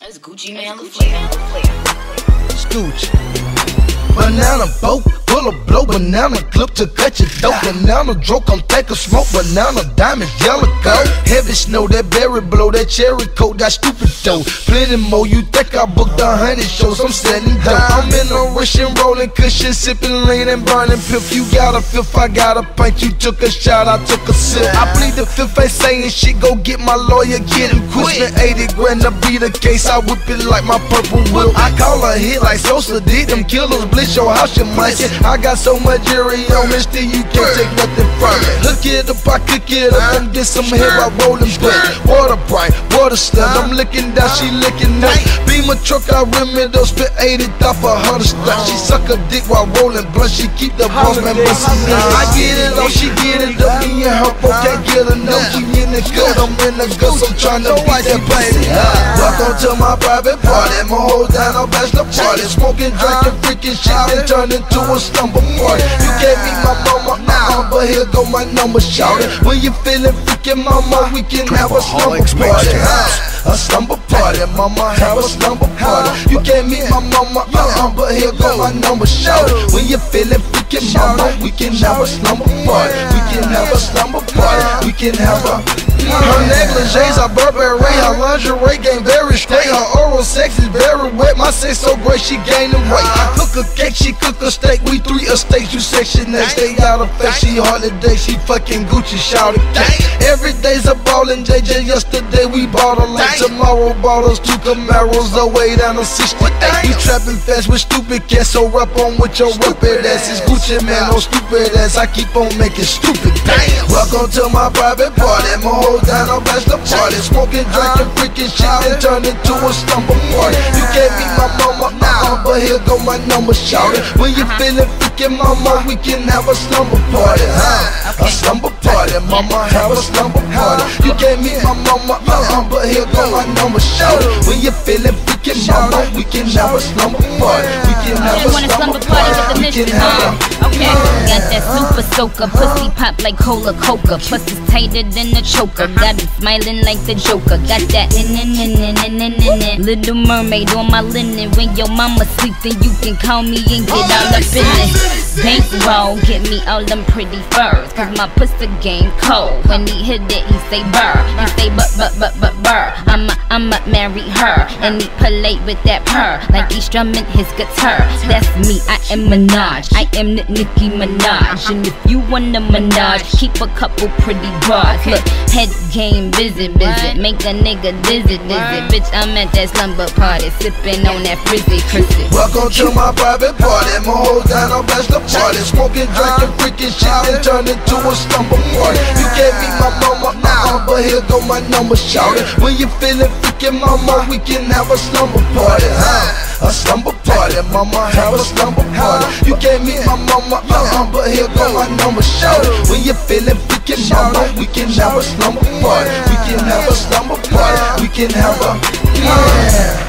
It's Gucci Mane LaFleur. Scooch. Banana boat, full of blow, banana clip to cut your dope. Banana drunk, come take a smoke, banana diamonds, yellow gold. Heavy snow, that berry blow, that cherry coat, that stupid dough. Plenty more, you think I booked 100 shows, I'm selling dope. I'm in a Russian rolling cushion, sipping lean and burning piff. You got a fifth, I got a pint, you took a shot, I took a sip. I plead the fifth, ain't saying shit, go get my lawyer, get him quick. 80 grand to be the case, I whip it like my purple whip. I call a hit like Sosa did, them killers blitz your house, you might. I got so much jury on me, still you can't take nothing from it. Hook it up, I cook it up, and get some hair by rolling butt. Water bright, water stud, I'm licking down, she licking up. Beam a truck, I rim it up, spit 80 off a 100 stuff. She suck a dick while rolling blunt, she keep the boss man bustin' up. I get it on, she get it up, me and her both can't get enough. She in the gut, I'm in the gut, so I'm tryna beat that pussy up. Welcome to my private party, my whole down on bachelor party. Smoking, drinking, freaking shit, then turn into a slumber party. You can't beat my mama, but here go my number, shout it. When you feeling freaking mama, we can have a slumber party. A slumber party, mama, have a slumber party. You can't meet my mama, but here go my number, shout it. When you feeling freaking mama, we can have a slumber party. We can have a slumber party. We can have a. Her negligees are Burberry, her lingerie game very straight. Her oral sex is very wet, my sex so great she gaining weight. I cook a cake, she cook a steak, we 3 estates, you section next. They got a face, she holiday, she fucking Gucci, shout it. Every day's a ballin', JJ, yesterday we bought a lake. Tomorrow bought us 2 Camaros, away down to 68. You trapping fast with stupid cats, so rap on with your stupid ass. It's Gucci man, no stupid ass, I keep on making stupid bands. Welcome to my private party, my whole down on bachelor party. Smoking, drinking, freaking shit, then turn into a slumber party. You can't beat my mama, but here go my number, shout it. When you feeling freaking mama, we can have a slumber party, a slumber party, mama, have a slumber party. You can't meet my mama, but here go my number, shout it. When you feeling freaking mama, we can have a slumber party. We can have a slumber party. We can have a. Okay, got that super soaker, pussy pop like cola coca, plus it's tighter than a choker. Got it smiling like the Joker. Got that Little Mermaid on my linen. When your mama sleep, then you can call me and get all up in it. Bankroll, get me all them pretty furs, cause my pussy game cold. When he hit it, he say burr. He say burr. I'ma marry her, and he polite with that purr, like he strumming his guitar. That's me, I am Minaj, I am Nicki Minaj. And if you wanna Minaj, keep a couple pretty bras. Look, head game, visit, make a nigga dizzy. Bitch, I'm at that slumber party, sipping on that frizzy. Welcome to my private party, my whole down on bachelor party. Smoking, drinking, freaking shit, then turn into a slumber party. You can't beat my mama, but here go my number, shout it. When you feeling freaking mama, we can have a slumber party, a slumber party, mama, have a slumber party. You can't meet my mama, but here go my number, shout it. When you feeling freaking mama, we can have a slumber party. We can have a slumber party. We can have a.